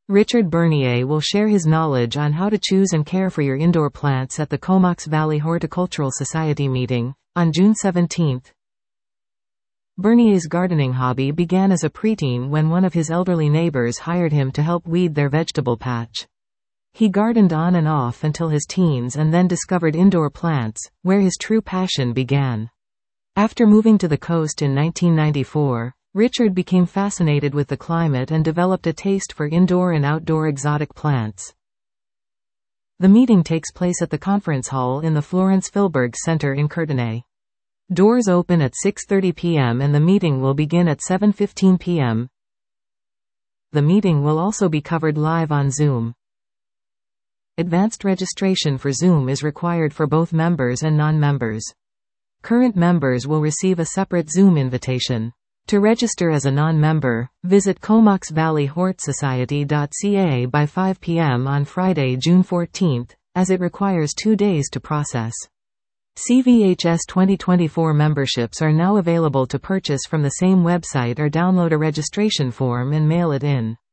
Richard Bernier will share his knowledge on how to choose and care for your indoor plants at the Comox Valley Horticultural Society meeting, on June 17. Bernier's gardening hobby began as a preteen when one of his elderly neighbors hired him to help weed their vegetable patch. He gardened on and off until his teens and then discovered indoor plants, where his true passion began. After moving to the coast in 1994, Richard became fascinated with the climate and developed a taste for indoor and outdoor exotic plants. The meeting takes place at the conference hall in the Florence Filberg Center in Courtenay. Doors open at 6:30 p.m. and the meeting will begin at 7:15 p.m. The meeting will also be covered live on Zoom. Advanced registration for Zoom is required for both members and non-members. Current members will receive a separate Zoom invitation. To register as a non-member, visit comoxvalleyhortsociety.ca by 5 p.m. on Friday, June 14, as it requires 2 days to process. CVHS 2024 memberships are now available to purchase from the same website or download a registration form and mail it in.